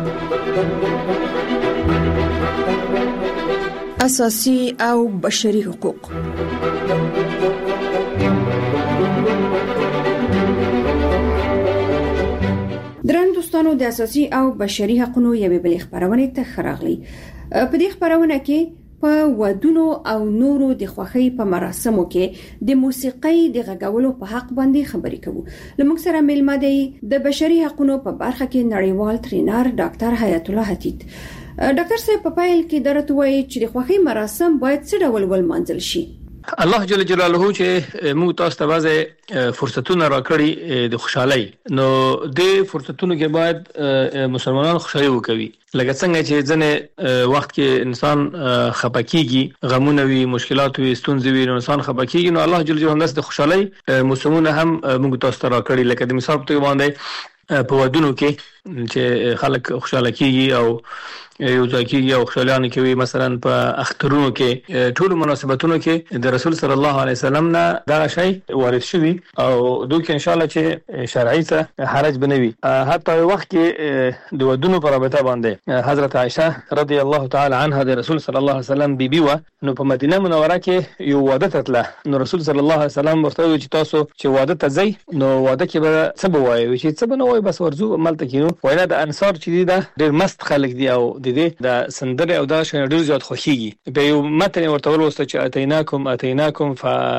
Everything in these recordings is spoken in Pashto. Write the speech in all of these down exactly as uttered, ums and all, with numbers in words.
اساسي او بشري حقوق. درن دوستانو د اساسي او بشري حقوقو یوه بل خبرونه ته خراغلي. په دې خبرونه کې په ودونو او نورو د خوښۍ په مراسمو کې د موسیقۍ د غږولو په حق باندې خبرې کوو. لمونږ سره ملما دی د بشري حقوقو په برخه کې نړیوال ترینر ډاکټر حیات الله حتیت. ډاکټر صاحب په پایل کې درته وایي چې د خوښۍ مراسم باید څه ډول ولمانځل شي؟ الله جل جلاله چې موږ تاسو ته بعضه فرصتونه راکړي د خوشحالي، نو د فرصتونو کې باید مسلمانانو خوشحالي وکوي. لکه څنګه چې ځنه وخت کې انسان خپکیږي، غمونه وي، مشکلات وي، ستونزې وي، نو انسان خپکیږي، نو الله جل جلاله د خوشحالي موسمونه هم موږ تاسو ته راکړي. لکه د مثال په توګه باندې په ودونو کې چې خلک خوشاله کیږي او یو ځکه یو خوشالانه کوي، مثلا په اخترونو کې ټول مناسبتونو کې د رسول صلی الله علیه وسلم نه دا شی وارد شوی او دوی ان شاء الله چې شرعي ته حرج بنوي. حتی وخت کې د ودونو په رابطه باندې حضرت عائشه رضی الله تعالی عنها د رسول صلی الله علیه وسلم بیبي و، نو په مدینه منوره کې یو واده تتله، نو رسول صلی الله علیه وسلم ورته وی چې تاسو چې واده ته ځئ نو واده کې به څه بوایي، چې څه بنوي بس ورزو ملته کینو. وینا د انصار چې دی دا ډېر مست خلک دی او د دې د سندره او دا شنه ډېر زیات خوښيږي. به یو متن ورته ولوسته چې اتیناکم اتیناکم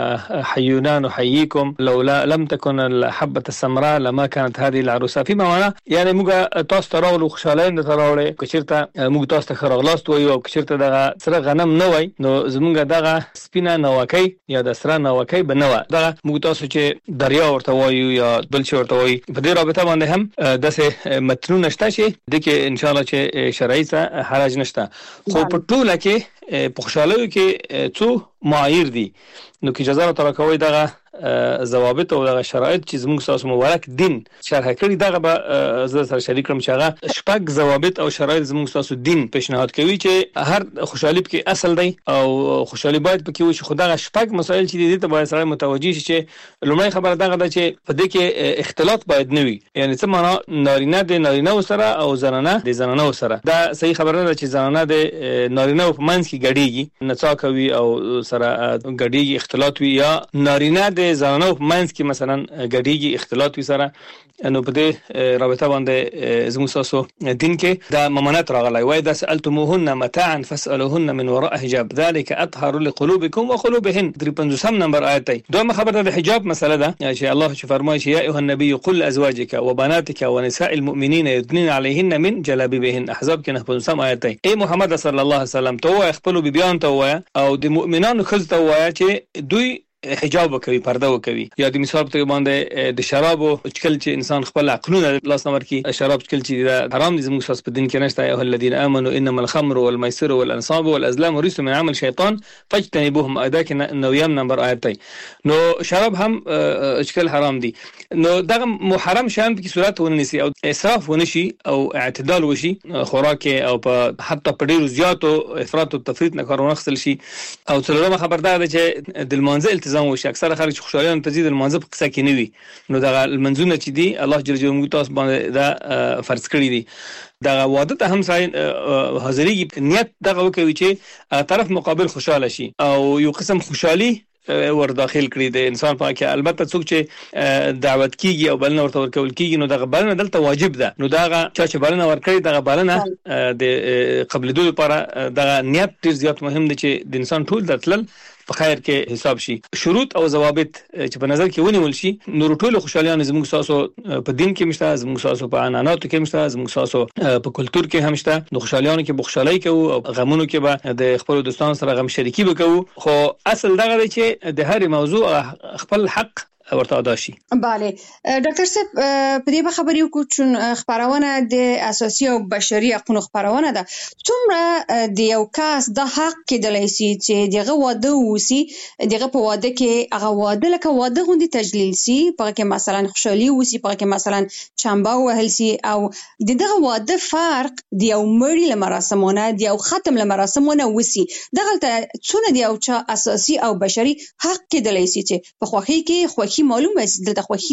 فحیونا نحییکم لولا لم تكن الحبه السمراء لما كانت هذه العروسه، فيما معنى یعنی موږ تاسو ته راولو خوشاله نه تراولې، کچرته موږ تاسو ته خرغلاست وایو او کچرته دغه سره غنم نه وای، نو زمونږ دغه سپینه نوکۍ یا د سره نوکۍ بنوه، دغه موږ تاسو چې دریا ورته وایو یا بل څه ورته وایي. په دې رابطه باندې هم داسې متنونه شته چې دغه ان شاء الله چې شرعي ته حرج نشته. خو په ټوله کې په خوشالۍ کې څو معایر دي، نو کې اجازه را ترکوي دغه ضوابط او دغه شرایط چې زموږ تاسو مبارک دین شرح کړی، دغه به زه سره شریک کړم چې هغه شپږ ضوابط او شرایط زموږ تاسو دین پیشنهاد کوي چې هر خوشحالي کې اصل دی او خوشحالي باید پکې وي. خو دغه شپږ مسایل چې دي ته باید سره متوجي شي چې لومړی خبره دغه ده چې په دې کې اختلاط باید نه وي، یعنی څه معنا نارینه د نارینه سره او زنانه د زنانه سره. دا صحیح خبره ده چې زنانه د نارینه په منځ کې ګډيږي، نڅا کوي او سره ګډيږي، اختلاط وي، یا نارینه د زنانه په منځ کې مثلا ګډيږي، اختلاط وي سره. نو په دې رابطه باندې زموږ تاسو دین کې دا ممانعت راغلی وای، دا سألتموهن متاعا فاسألوهن من وراء حجاب ذلك اطهر لقلوبكم وقلوبهن. درې پنځوسم نمبر آیت دی. دویمه خبره د حجاب مسله ده چې الله چې فرمایي چې یا ایها النبي قل لازواجك وبناتك ونساء المؤمنین يدنين عليهن من جلابيبهن. احزاب کې نه پنځوسم آیت دی. ای محمد صلی الله علیه وسلم ته خپل بیبيان ته وای او د مؤمنانو خزه ته وای چې دوی حجاب وکوي، پرده وکوي. یا د مثال په باندې د شرابو چکل چې انسان خپل عقلونه لاس نمبر کې شراب چکل چې حرام دي زموږ په دین کې نشته. یا الذين امنوا انما الخمر والميسر والانصاب والازلام رجس من عمل شیطان فاجتنبوهم. ادا کې نویم نمبر آیت دی. نو شراب هم چکل حرام دي، نو دغه محرم شان په صورت ونیسي او اسراف ونشي او اعتدال وشي خوراک او په حتی په ډیرو زیاتو افراط او تفریط نه کارونه خپل شي. او څلورمه خبردار ده چې د المنزل وشي. اکثر خلک خوشالیان تزيد المنځ په قصه کې نه وي، نو دا المنځونه چې دي الله جل جلاله تاسو باندې دا فرض کړی دي. دا واده ته هم ساين حاضرۍ نیت دغه کوي چې طرف مقابل خوشاله شي او یو قسم خوشحالي ور داخل کړی د انسان په کې. البته څوک چې دعوت کیږي او بلنه ورته ورکول کیږي نو دغه بلنه دلته واجب ده، نو دغه چې بلنه ورکړي دغه بلنه د قبل دوی لپاره دغه نیت ډیر زیات مهم دی چې د انسان ټول دتل په خیر کې حساب شي. شروط او ضوابط چې په نظر کې ونیول شي، نور ټول خوشالیان زموږ تاسو په دین کې مشته، زموږ تاسو په عنعناتو کې مشته، زموږ تاسو په کلچر کې هم شته. نو خوشالیانو کې بخښلای کوو او غمونو کې به د خپل دوستانو سره غم شریکي وکړو. خو اصل دغه دی چې د هر موضوع خپل حق ورته ادا شي. بله ډاکټر صاحب په دې خبرې وکړو چې خبرونه د اساسي او بشري حقوقو خبرونه ده. څومره د یو کس د حق کېدلای شي چې دغه واده وسی، دغه په واده کې هغه واده لکه واده غوندي تجلیل سي، په کې مثلا خوشحالي وسی، په کې مثلا چمبا وهل سي، او دغه واده فرق د یو مړي لمراسمونه د یو ختم لمراسمونه وسی. دغه څونه د یو چا اساسي او بشري حق کېدلای شي چې په خوخي کې خوخي معلومه سي دلته خوخي ده.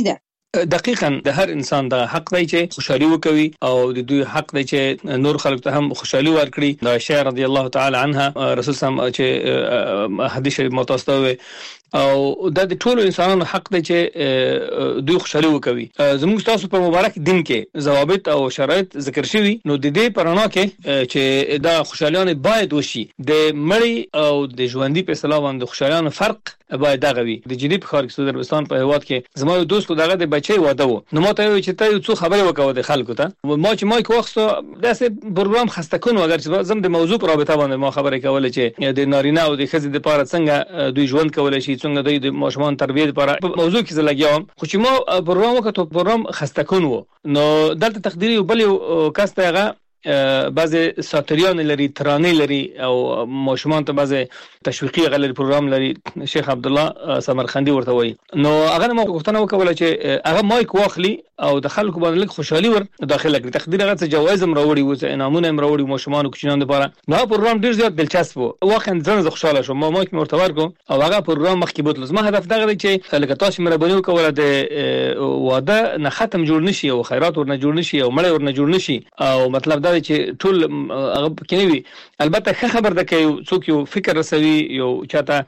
دقیقاً د هر انسان د حق دی چې خوشحالي وکوي او د دوی حق دی چې نور خلک ته هم خوشحالي ورکړي. د عائشہ رضی الله تعالی عنها رسول سم چې حدیث شریف متوسطه او دا د ټولو انسانانو حق دی چې دوی خوشحالي وکوي. زموږ تاسو په مبارک دین کې ضوابط او شرایط ذکر شوي، نو د دې پرانا کې چې دا خوشحالیان باید وشي. د مړی او د ژوندۍ په اصطلاح باندې خوشحالیان فرق باید دغه وي. د جدي په ښار کې سعودي عربستان په هیواد کې زما یو دوست دغه د بچي واده و، نو ما ته وی چې ته یو څه خبرې وکاو د خلکو ته. ما چې مایک واخستو داسې پروګرام خسته کون اگر چې زم د موضوع پر رابطه باندې ما خبرې کولې چې د نارینه او د ښځې د لپاره څنګه دوی ژوند کولای شي، څنګه دوی د ماشومان تربیه لپاره موضوع کې زلګیام. خو چې ما پروګرام وکړو پروګرام خسته کون و، نو دلته تقديري بل یو کس ته هغه بعضی ساتریان لري، ترانه لري او ماشومان ته بعضی تشویقي غلې پروګرام لري، شیخ عبد الله سمرخندي ورته وایي. نو هغه ما غوښتنه وکوله چې هغه مایک واخلي او د خلکو باندې لږ خوشحالي ور داخله کړي. تقدیر هغه څه جوایز هم راوړي او انعامونه هم راوړي ماشومان او کوچنیان لپاره. نو پروګرام ډیر زیات دلچسپ و، واقعا ځنه خوشاله شوم. ما مایک مرته ورکو او هغه پروګرام مخکې بوتل. زما هدف دغه دی چې لکه تاسو مهرباني وکوله د واده نه ختم جوړ نشي او خیرات ورنه جوړ نشي او مړی ورنه جوړ نشي. او مطلب دا دی چې ټول هغه کینوي. البته ښه خبر ده چې څوک یو فکر رسوي، یو چاته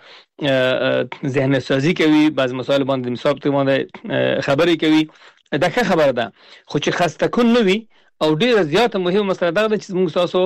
ذهن سازي کوي، بعض مسائل باندې مثال ته باندې خبرې کوي، دا ښه خبره ده. خو چې خسته کون نه وي او ډیره زیاته مهمه مسله دا ده چې موږ تاسو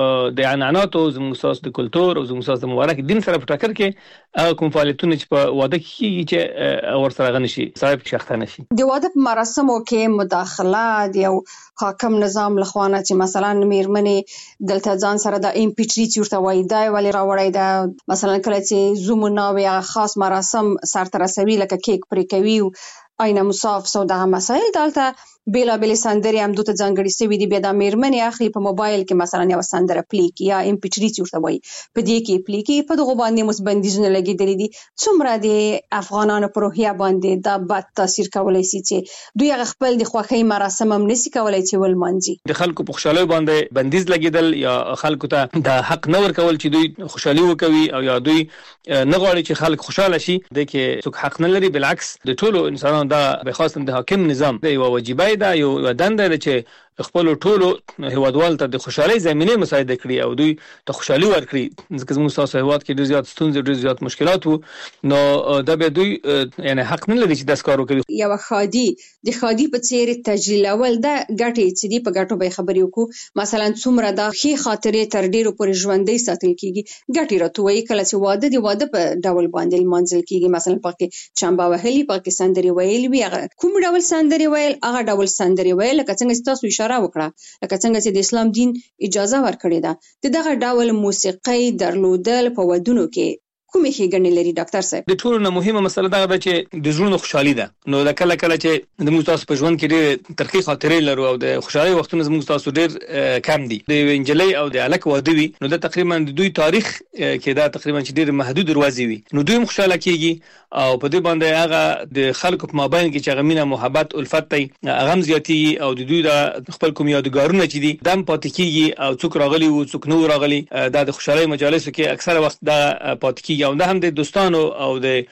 د عنعنات او زموږ تاسو د کلچر او زموږ تاسو د مبارک دین سره په ټکر کې کوم فعالیتونه چې په واده کې چې ور سره غنشي صاحب شخصه نشي. د واده په مراسمو کې مداخله د یو حاکم نظام لخوانه چې مثلا میرمنې دلته ځان سره د ام پی تری ورته وایي دا ولې راوړی دا، مثلا کله چې زومونه یا خاص مراسم سرته رسوي لکه کیک پرې کوي آینه مصاف سو دغه مسائل دلته بیلا بیل سندرې هم دوته ځانګړي سوي دي. بیا د میرمنې اخلي په موبایل کې مثلا یو سندره پلی کی یا ام پی تری ورته وایي په دې کې پلی کی، په دغه باندې مصبندیزونه لګېدلي دي. څومره د افغانانو په روحیه باندې دا بد تاثیر کولی شي چې دوی هغه خپل د خوښۍ مراسم هم نشي کولی چې ولمانځي. د خلکو په خوشحالۍ باندې بندیز لګېدل یا خلکو ته د حق نه ورکول چې دوی خوشحالي وکوي او یا دوی نه غواړي چې خلک خوشاله شي، د کې څوک حق نه لري. بالعکس د ټولو انسانانو دا به خاصه د حاکم نظام د یو واجبای دا یو دنده ده چې خپل ټولو هیوادوال ته د خوشحالۍ زمینه مساعده کړي او دوی ته خوشحالي ورکړي. ځکه زموږ تاسو هیواد کې ډیر زیات ستونزې، ډیر زیات مشکلات وو، نو دا به دوی یعنی حق نه لري چې داس کار وکړي. یو خادي د خادي په څیر تجلیلول دا ګټې چې دی په ګټو به خبرې وکړو. مثلا څومره د ښې خاطرې تر ډیرو پورې ژوندۍ ساتل کیږي. ګټې راټوي کله چې واده دی واده په ډول باندې منځل کیږي، مثلا پکې چمبا وهلي، پکې سندري ویل وی، هغه کوم ډول سندري ویل، هغه ډول سندري ویل لکه څنګه تاسو اشاره وکړه، لکه څنګه چې د اسلام دین اجازه ورکړې ده. دغه ډول موسیقي درلودل په ودونو کې کومې ښېګڼې لري ډاکټر صاحب؟ د ټولو نه مهمه مسله دا ده چې د ژوند خوشحالي ده. نو دا کله کله چې د موږ تاسو په ژوند کې ډېر ترخی خاطرې لرو او د خوشحالي وختونه زموږ تاسو ډېر کم دي. د انجلۍ او د الک واده وي، نو دا تقریبا د دوی تاریخ کې دا تقریبا چې ډېر محدود دروازې وي، نو دوی خوشاله کیږي او په دې باندې هغه د خلکو په مابین کې چې هغه مینه محبت الفت دی هغه هم زیاتېږي او د دوی د خپل کوم یادګارونه چې دي دم پاتې کیږي او څوک راغلي وو څوک نو راغلي، دا د خوشحالي مجالسو کې اکثره وخت دا پاتې کیږي او دا هم د دوستانو او د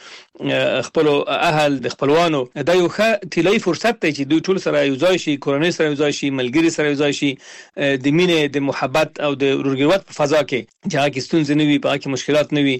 خپل اهل د خپلوانو دا یو ښه طلایي فرصت دی چې دوی ټول سره یو ځای شي، کورنۍ سره یو ځای شي، ملګري سره یو ځای شي، د مینې د محبت او د ورورګلوت په فضا کې چې هغه کې ستونزې نه وي، په هغه کې مشکلات نه وي.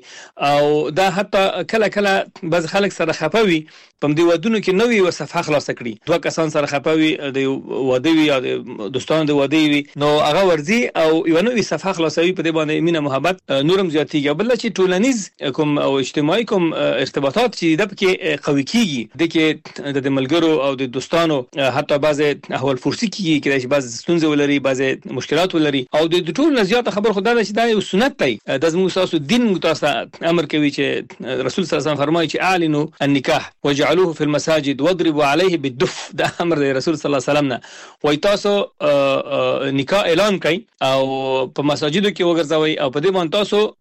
او دا حتی کله کله بعض خلک سره خفه وي په دې ودونو کې نوې و صفحه خلاص کړي، دوه کسان سره خفه وي د واده وي یا د دوستانو د واده وي، نو هغه ورځي او یو نوې صفحه خلاصوي، په دې باندې مینه محبت نورم زیاتېږي. بل چې ټولنیز کوم او اجتماعي کوم ارتباطات چې د پکې قوي کیږي، د کې د ملګرو او د دوستانو حتی بعض احوال فرسي کیږي کې چې بعض ستونزې ولري، بعض مشکلات ولري او د ټول نه زیاته خبر خدای دا چې دا یو سنت دی. د زموږ تاسو دین متاسه امر کوي چې رسول صلی الله علیه وسلم فرمایي چې اعلنوا النکاح وجعلوه في المساجد واضربوا عليه بالدف. دا امر دی رسول صلی الله علیه وسلم نه، وای تاسو نکاح اعلان کړئ او په مساجدو کې وګرځوي او په دې باندې تاسو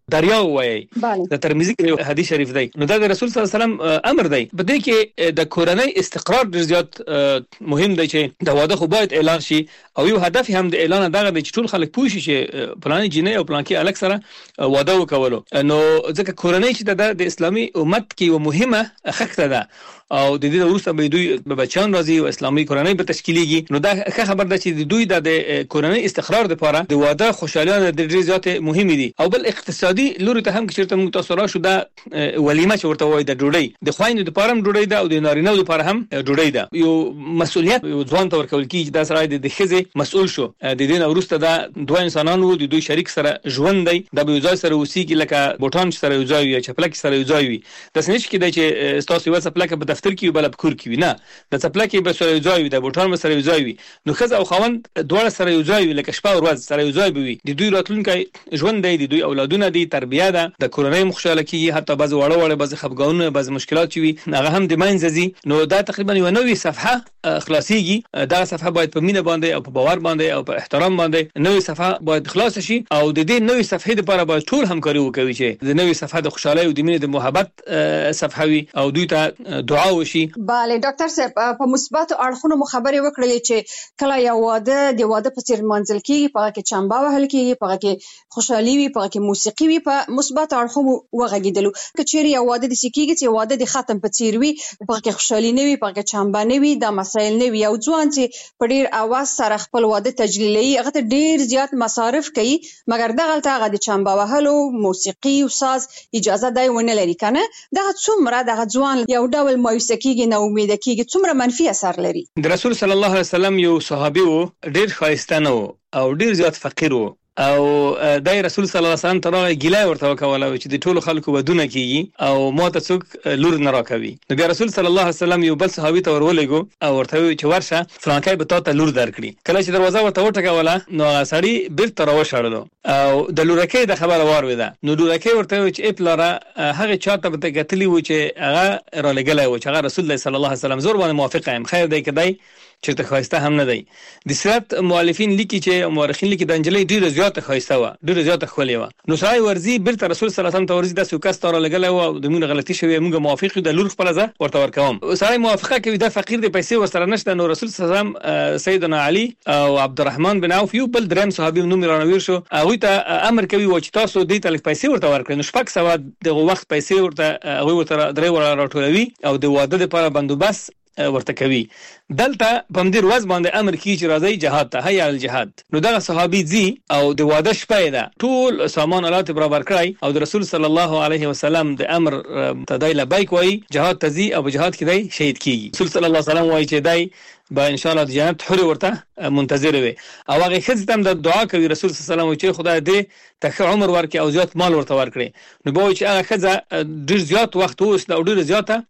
دریا وایي د ترمذی کې حدیث شریف دی. نو دا د رسول صلی الله علیه وسلم امر دی. په دې کې د کورنۍ استقرار ډیر زیات مهم دی چې د واده خو باید اعلان شي او یو هدف هم د اعلان دغه دی چې ټول خلک پوه شي چې پلان جنې او پلان کې الګ سره واده وکولو. نو ځکه کورنۍ چې د اسلامي امت کې یو مهمه خښته ده او د دې وروسته به دوی به بچان راځي او اسلامي کورنۍ به تشکیلېږي. نو دا ښه خبر ده چې دوی د کورنۍ استقرار لپاره د واده خوشالیانه د ډیر زیات مهمه دي. او بل اقتصادي لوري ته هم چې موږ تاسو را شو دا ولیمه چې ورته وایي د ډوډۍ د خوایندو لپاره هم ډوډۍ ده او د نارینه لپاره هم ډوډۍ ده. یو مسؤلیت یو ځوان ته ورکول کیږي دا سره د ښځې مسؤل شو. د دې نه وروسته دا دوه انسانانو د دوی شریک سره ژوند دی د یو ځای سره اوسېږي لکه بوټان سره یو ځای وي چپلک سره یو ځای وي. د سنش کې د چې تاسو یو چپلک په دفتر کې بل په کور کې وي نه د چپلک به سره یو ځای وي د بوټان سره یو ځای وي. نو ښځه او خاوند دواړه سره یو ځای وي لکه شپه او ورځ سره یو ځای وي. د دوی راتلونکي ژوند دی د دوی اولادونه دي تربیه ده د کورنۍ مخشاله کیږي حتی بعض وړه وړه بعض خفګانونه بعض مشکلات وي هغه هم د منځ ځي. نو دا تقریبا یو نوې صفحه خلاصيږي. دا صفحه باید په مینه باندې او په باور باندې او په احترام باندې نوې صفحه باید خلاص شي او د دې نوې صفحې لپاره باید ټول همکاري وکړي چې د نوې صفحه د خوشحالۍ او د مینې د محبت صفحه وي او دوی ته دعا وشي. bale ډاکټر صاحب په مثبت اړخونو مو خبرې وکړلې چې کله یو واده د واده په څیر منځل کیږي په کې چمبا وهل کیږي په کې خوشحالي وي په کې موسیقي وي په مثبت اړخونو وغږیدلو کچېری یو واده د سکیږي چې واده د ختم په څیر وي په کې خوشحالي نه وي په کې چمبا نه وي دا مسایل نه وي. یو ځوان چې په ډیر اواز سره خپل واده تجلیلي هغه ته ډیر زیات مصارف کوي مګر دغه ته هغه د چمبا وهلو موسیقي او ساز اجازه دی ونه لري کنه دغه څومره دغه ځوان یو ډول مایوسه کیږي نه امید کیږي څومره منفي اثر لري. د رسول صلی الله علیه وسلم یو صحابي وو ډیر ښایسته نه او ډیر زیات فقیر وو او دای رسول صلی الله علیه وسلم ترغه ګیلای ورته وکوله چې د ټولو خلکو ودونه کیږي او ماته څوک لور نه راکوي. نو بیا رسول صلی الله علیه وسلم یو بل صحابي ته ورولېګو او ورته وی چې ورشه فلانکای به تاسو لور درکړي. کله چې دروازه ورته وټکوله نو سړی بیرته راوشړلو او د لورکې د خبره وار وده. نو لورکې ورته وی چې اپلاره هغه چاته به کتلی و چې هغه را لګلای و چې هغه رسول الله صلی الله علیه وسلم زور باندې موافق یم خیر دی کدی چې ته خواسته هم نه دی. د سیرت مؤلفین لیکي چې مورخین لیکي د انجلۍ ډیره زیاته خواسته و ډیره زیاته خولې و. نو سړی ورزي بیرته رسول صلی الله علیه وسلم ته ورزي د سو کس تر لګلای و د موږ غلطي شوی موږ موافق یو د لور خپل ځه ورته ورکوم. سړی موافقه کوي د فقیر د پیسې ورسره نشته. نو رسول صلی الله علیه وسلم سیدنا علی او عبدالرحمن بن عوف یو بل دریم صحابي نوم رانویر شو هغه ته امر کوي و چې تاسو دې تل پیسې ورته ورکړئ. نو شپږ سو د وخت پیسې ورته هغه ورته درې ور راټولوي او د واده لپاره بندوبست ورته کوي. دلته په مدیر وز باندې امر کی چې راځي جهاد ته هيا الجهاد. نو دغه صحابي زی او د واده شپه ده ټول سامان آلات برابر کړای او د رسول صلی الله علیه وسلم د امر تدای لبیک وای جهاد ته زی او جهاد کې دی شهید کیږي. رسول صلی الله علیه وسلم وای چې دی با ان شاء الله د جنت حر ورته منتظر وي او هغه خځه تم د دعا کوي. رسول صلی الله علیه وسلم چې خدای دې ته عمر ورکړي او زیات مال ورته ورکړي. نو به چې هغه خځه ډیر زیات وخت اوس او ډیر زیاته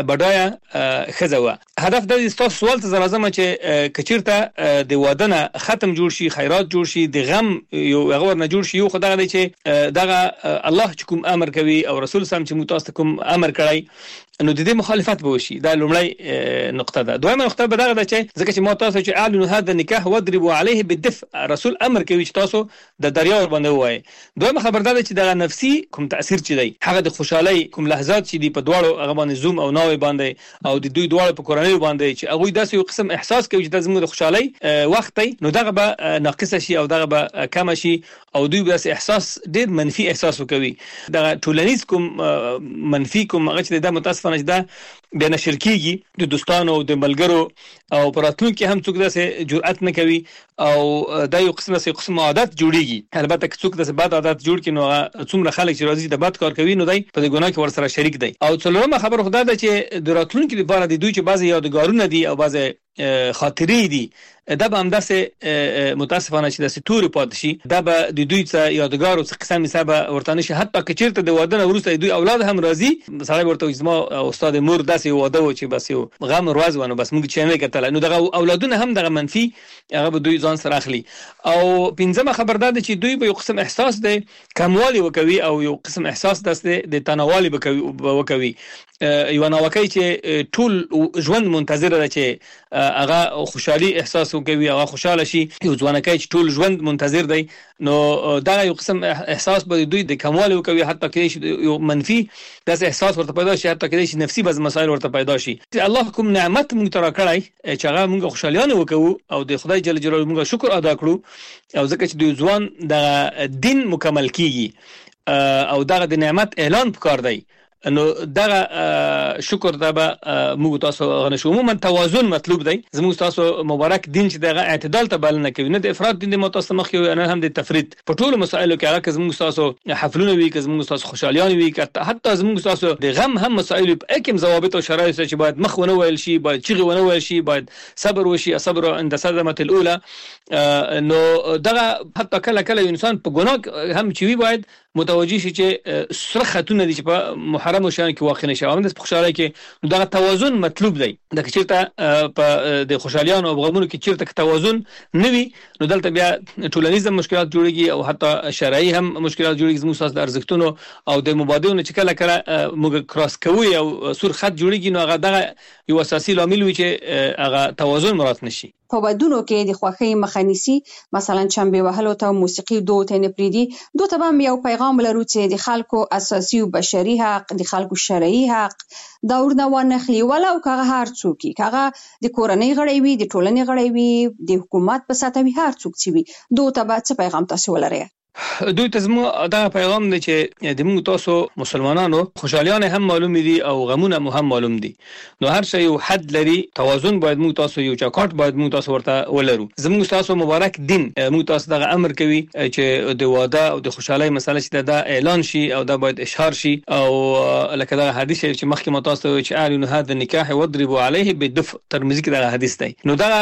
بډایا خزه و. هدف د تاسو سوال ته لازم چې کچیرته د واده نه ختم جوړ شي خیرات جوړ شي د غم یو هغه نه جوړ شي یو خدای دی چې دغه الله چې کوم امر کوي او رسول سم چې متاسف کوم امر کړی نو د دې مخالفت به وشي. دا لومړی نقطه ده. دویمه نقطه به دا ده چې ځکه چې ما تاسو چې اعلنوا هذا النکاح واضربوا عليه بالدفء رسول امر کوي چې تاسو د دریا باندې وای. دویمه خبر ده چې د نفسي کوم تاثیر چي دی هغه د خوشحالي کوم لحظات چې دی په دواړو هغه باندې زوم او ناوي باندې او د دوی دواړو په کورنۍ باندې چې هغه داسې یو قسم احساس کوي چې د زموږ د خوشحالي وخت دی نو دغه به ناقص شي او دغه به کم شي او دوی به احساس ډیر منفي احساس وکوي. دغه ټولنیز کوم منفي کوم هغه چې د متاسف نه ده بیا نشر کیږي د دوستانو او د ملګرو او پراتون کې هم څوک داسې جرأت نه کوي او دا یو قسمه سي قسم عادت جوړیږي. البته که څوک داسې بد عادت جوړ کړي نو څومره خلک چې راځي د بد کار کوي نو دای په دې ګناه کې ورسره شریک دی. او څلورمه خبر خدای ده چې د راتلونکي لپاره د دوی چې بعضي یادګارونه دي او بعضي خاطرې دي دا به هم داسې متاسفانه چې داسې تورې پاتې شي دا به د دوی څه یادګار او څه قسم حسابه ورته نه شي. حتی که چېرته د واده نه وروسته دوی اولاد هم راځي سړی ورته وایي زما استاد مور داسې واده و چې بس یو غم ورځ و نو بس موږ چې نه کتل نو دغه اولادونه هم دغه منفي هغه به دوی ځان سره اخلي. او پنځمه خبر ده چې دوی به یو قسم احساس دی کموالی وکوي او یو قسم احساس داسې د تناوالي وکوي یو ناوکۍ چې ټول ژوند منتظر ده چې هغه خوشحالي احساس تاسو کوي هغه خوشاله شي یو ځوانکای چې ټول ژوند منتظر دی نو دا یو قسم احساس به دوی د کمال کوي حتی کې یو منفي داس احساس ورته پیدا شي حتی کې نفسي بعض مسایل ورته پیدا شي الله کوم نعمت موږ ترا کړای چې هغه موږ خوشالیانه وکړو او د خدای جل جلاله موږ شکر ادا کړو او ځکه چې د ځوان د دین مکمل کیږي او دغه د نعمت اعلان پکار دی نو دغه شکر دا به موږ تاسو غنښ عموما توازن مطلوب دی زموږ تاسو مبارک دین چې دغه اعتدال ته بلنه کوي نه د افراط دین د متاسمخ یو نه هم د تفرید په ټولو مسایلو کې هغه زموږ تاسو حفلونه وی که زموږ تاسو خوشالیان وی که حتی زموږ تاسو د غم هم مسایل په کوم ضوابط او شرایط چې باید مخ ونه ویل شي باید چیغه ونه ویل شي باید صبر وشي صبر عند صدمه الاولى نو دغه حتی کله کله انسان په ګناه هم چوي باید متوجي شي چې سره خاتون دي چې په محرم او شان کې واقع نشي او د خوشاله کې دغه توازن مطلوب دی د چیرته په د خوشالیانو او غمونو کې چیرته توازن نوي نو دلته بیا ټولنیز مشکلات جوړيږي او حتی شرعي هم مشکلات جوړيږي زموږ اساس د ارزښتونو او د مبادلونو چې کله کله موږ کراس کوي او سور خط جوړيږي نو هغه دغه یو اساسي لامل وي چې هغه توازن مراد نشي په ودونو کې د خوښۍ مخه نیسي مثلا چمبه وهلو ته موسیقي دوه ته نه پریدي دوه ته هم یو پیغام لرو چې د خلکو اساسي او بشري حق د خلکو شرعي حق دا ورنه ونخلي ولو کغه هر څوک کغه د کورنۍ غړي وي د ټولنې غړي وي د حکومت په ساته وي هر څوک چې وي دوه ته به څه پیغام تاسو ولرئ دوی ته زموږ دا پیغام دی چې د موږ تاسو مسلمانانو خوشالیان هم معلوم دي او غمونه هم معلوم دي نو هر شی یو حد لري توازن باید موږ تاسو یو چاکاټ باید موږ تاسو ورته ولرو زموږ تاسو مبارک دین موږ تاسو دغه امر کوي چې د واده او د خوشحالي مسله چې دا اعلان شي او دا باید اشهار شي او لکه دا حدیث چې مخکې مو تاسو چې اعلن هذا النکاح واضربوا عليه بالدف ترمذی کې دا حدیث دی نو دا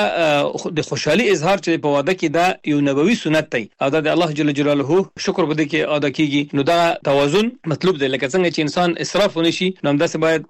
د خوشحالي اظهار چې په واده کې دا یو نبوي سنت دی او دا د الله جل جلاله شکر بده کې ادا کیږي نو دا توازن مطلوب دی لکه څنګه چې انسان اسراف ونشي نو هم داسې باید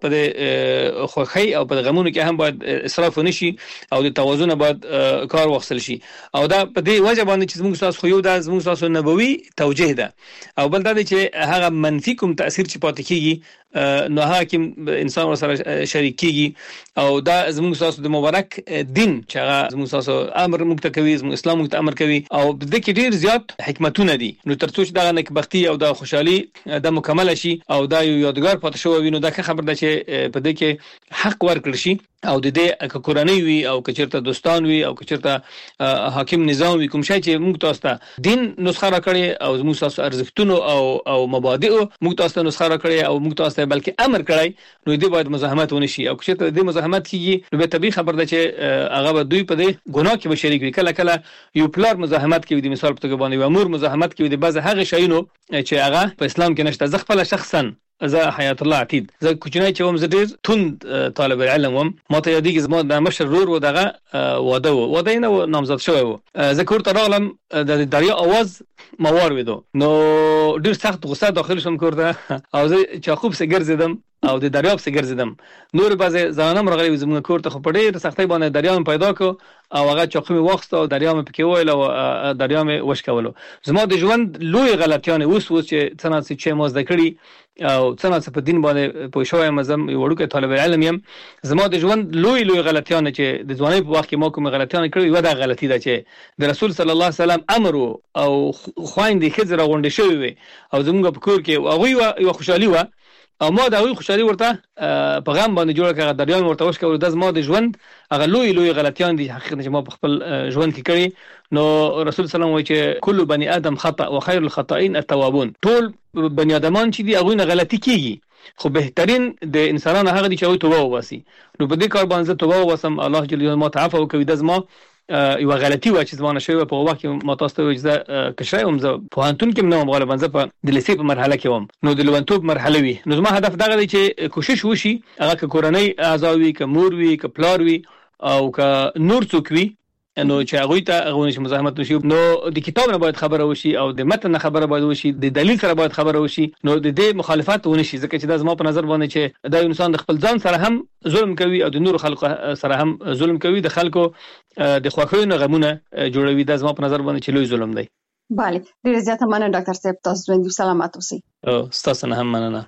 په خوخی او په غمونو کې هم باید اسراف ونشي او د توازن باید کار واخیستل شي او دا په دې وجه باندې چې زموږ تاسو خو یو دا زموږ تاسو نبوي توجیه ده او بل دا چې هغه منفي کوم تاثیر چې پاتې کیږي نو حاکم انسان سره شریک کیږي او دا زموږ تاسو د مبارک دین چې هغه زموږ تاسو امر موږ ته کوي زموږ اسلام موږ ته امر کوي او د کې ډیر زیات حکمتونه دي نو ترڅو چې دا نکبختي او دا خوشحالي د مکمل شي او دا یو یادګار پاتې شو وینو دا خبر ده چې په دې کې حق ورکړ شي او د دې کورنۍ وي او کچرته دوستان وي او کچرته حاکم نظام وي کوم شي چې موږ تاسو ته دین نسخه راکړي او موږ تاسو ارزښتونو او او مبادئ موږ تاسو ته نسخه راکړي او موږ تاسو ته بلکې امر کړی نو دې باید مزاحمت ونشي او کچرته دې مزاحمت کیږي نو به طبيعي خبر ده چې هغه به دوی په دې ګناه کې به شریک وي کله کله یو پلار مزاحمت کوي د مثال په توګه باندې امور مزاحمت کوي د بعض هغه شیونو چې هغه په اسلام کې نشته زه خپل شخصا زه حیات الله عتید زه کوچنی چې وم زه ډیر تند طالب علم وم ما ته یادېږي زما د مشر ورور و دغه واده و واده نه نامزد شوی و زه کور ته راغلم د دریا اواز ما واورېدو نو ډیر سخت غصه داخل شوم کور ته او زه چاقو پسې ګرځېدم او د دریاب څخه ګرځیدم نور بعضې ځانم راغلي زموږ کور ته خو په ډېر سختۍ باندې دریاب پیدا کړ او هغه چاقو مې واخیسته او دریاب مې پکې وویل او دریاب مې وشکولو زما د ژوند لوی غلطیانې اوس اوس چې څه نه څه چې ما زده کړي او څه نه څه په دین باندې پوه شوی یم زه یو وړوکی طالب علم یم زما د ژوند لوی لوی غلطیانې چې د ځوانۍ په وخت کې ما کومې غلطیانې کړې یوه دا غلطي ده چې د رسول صلی الله علیه وسلم امر او خویندې ښځې راغونډې شوې وې او زموږ په کور کې هغوی یوه خوشحالي وه او ما دا وی خوشالي ورته په غم باندې جوړه کړه دریان ورته وښکول د زما د ژوند هغه لوی لوی غلطیان دي حقیقت چې ما په خپل ژوند کې کړی نو رسول صلی الله علیه وسلم وایي چې کل بني ادم خطا وخير الخطائين التوابون ټول بني ادمان چې دي هغوی نه غلطي کیږي خو بهترین د انسانانو هغه دي چې هغوی توبه وباسي نو په دې کار باندې زه توبه وباسم الله جل جلاله ما ته عفو وکړي دا زما یو غلطي و چې زمانه شوی په وخت کې ما تاسو ته وځه کشای هم زه په انتون کې نو غالبا زه په د لیسې په مرحله کې وم نو د لونتوب مرحله وي نو زما هدف دغه دی چې کوشش وشي هغه کورنۍ اعضاء وي ک مور وي ک پلار وي او ک نور څوک وي نو چې هغه ته هغه نشي مزاحمت وشي نو د کتاب نه باید خبره وشي او د متن خبره باید وشي د دلیل سره باید خبره وشي نو د دې مخالفت ونشي ځکه چې دا زما په نظر باندې چې دا انسان د خپل ځان سره هم ظلم کوي او د نور خلکو سره هم ظلم کوي د خلکو د خوښیو نه غمونه جوړوي دا زما په نظر باندې چې لوی ظلم دی بله ډیره زیاته مننه ډاکټر صاحب تاسو ژوندي سلامت اوسئ او تاسو نه هم مننه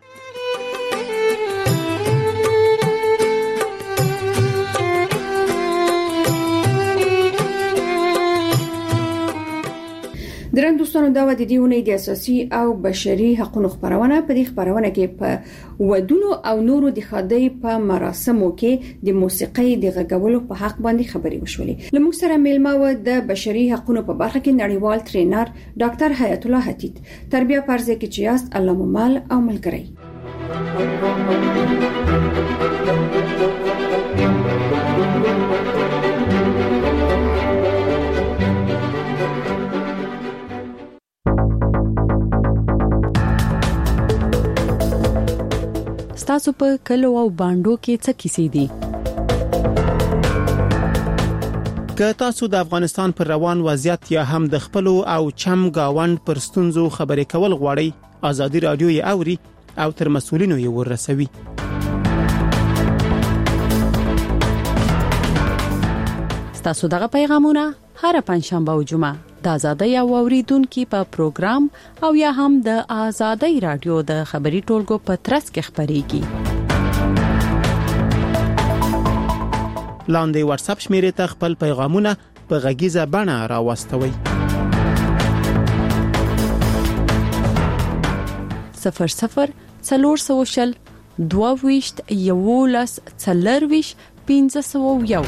درن دوستانو دا و د دې ونې د اساسي او بشري حقوقو خبرونه په دې خبرونه کې په ودونو او نورو د خدای په مراسمو کې د موسیقي د غږولو په حق باندې خبري وشولې. لمږ سره میلمه و د بشري حقوقو په برخه کې نړیوال ټرینر ډاکټر حیات الله حتیت. تربیه پرځه کې چې یاست الله ممال او ملګری. تاسو په کلو او باندو کې څه کیسې دي؟ که تاسو د افغانستان پر روان وضعیت یا هم د خپل او چم گاوند پر ستونزو خبرې کول غواړئ، ازادي رادیو یې اوري او تر مسؤلینو یې ورسوي. تاسو دغه پیغامونه هر پنځشنبه او جمعه د ازادي او اوریدونکو په پروګرام او یا هم د ازادي رادیو د خبري ټولګو په ترڅ کې خبريږي. لاندې واتس اپ شمیرې ته خپل پیغامونه په غږیزه بڼه راوستوي. صفر صفر څلور سوشل دوه ویشت یولس څلور ویشت پنځه سوه یو.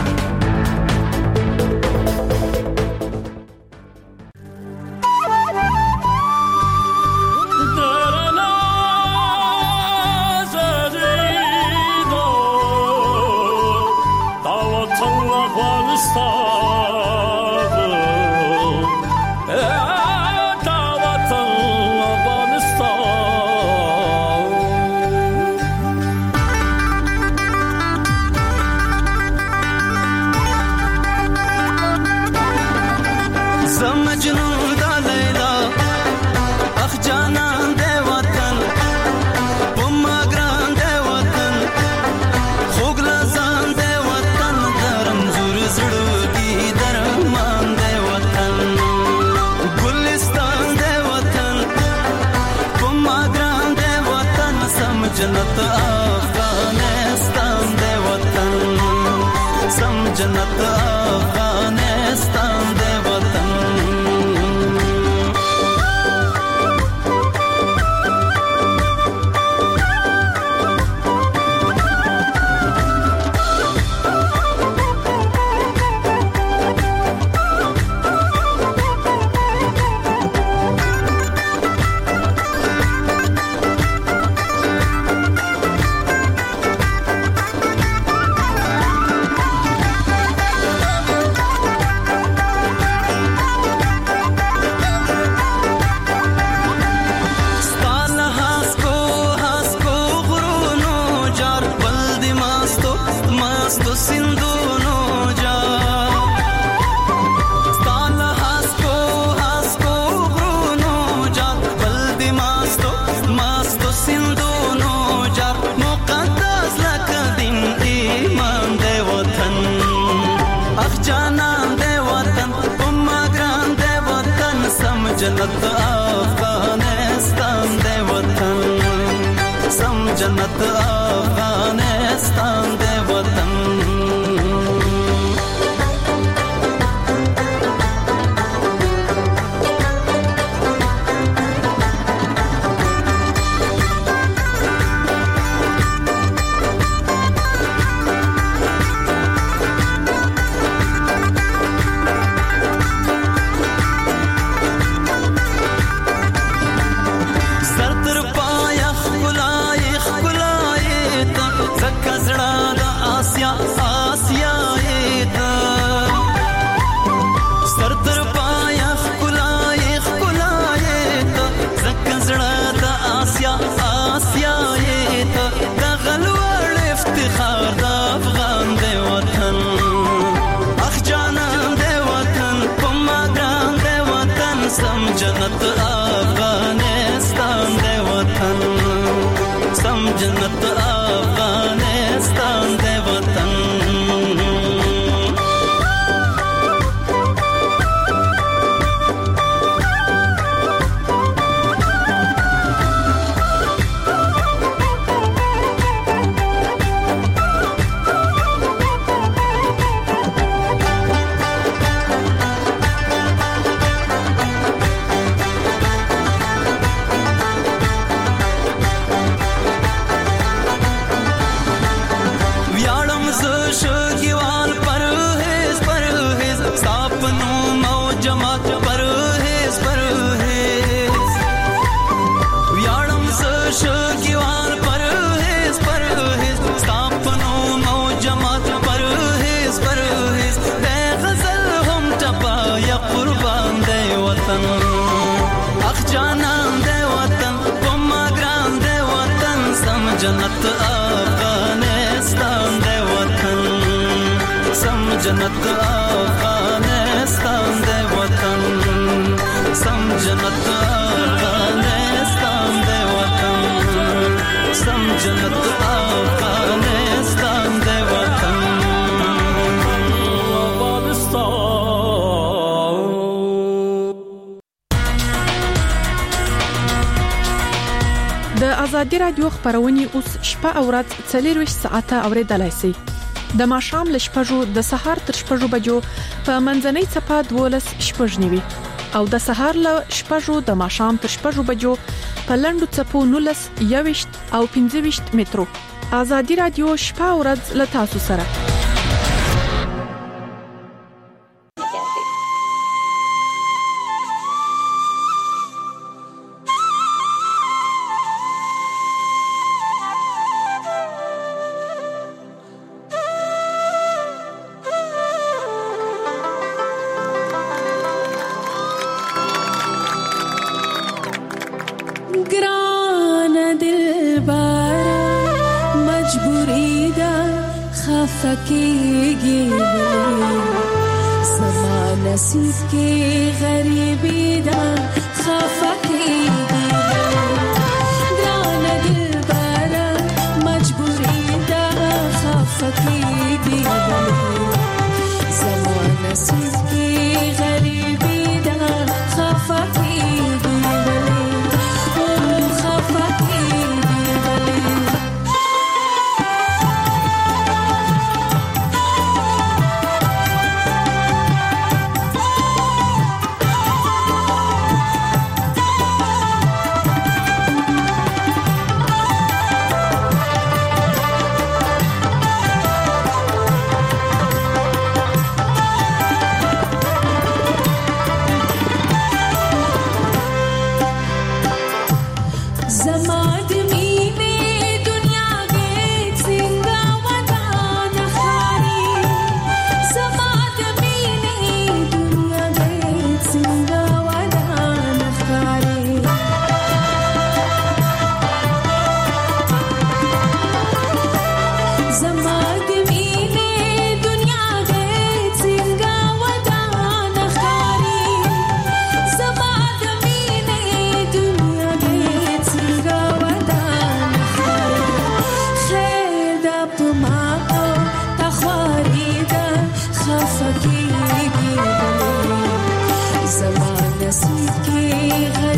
जन्नत अफगानिस्तान दे वतन सम जन्नत अफगानिस्तान दे वतन जन्नत अफगानिस्तान दे वतन सम जन्नत अफगानिस्तान दे वतन جنت افغانستان دی وطن سم جنت افغانستان دی وطن د ازادي رادیو خبرونه اوس شپه او ورځ څلور ساعته اوریدلای شئ د ماښام ل شپږو د سهار تر شپږو بجو په منځنۍ صفه دولس شپږنیوي او د سهار ل شپږو د ماښام تر شپږو بجو په لندو صفو نولس یويشت او پنځه ویشت مترو ازادي رادیو شپه او ورځ ل تاسو سره فکیږي زما نصیب کې غریبی ده خفکیږي ګران دلبر مجبوری ده خفکیږي زما نصیب کې غریبی ده خفکیږي او خفکیږي زمان نصیب کې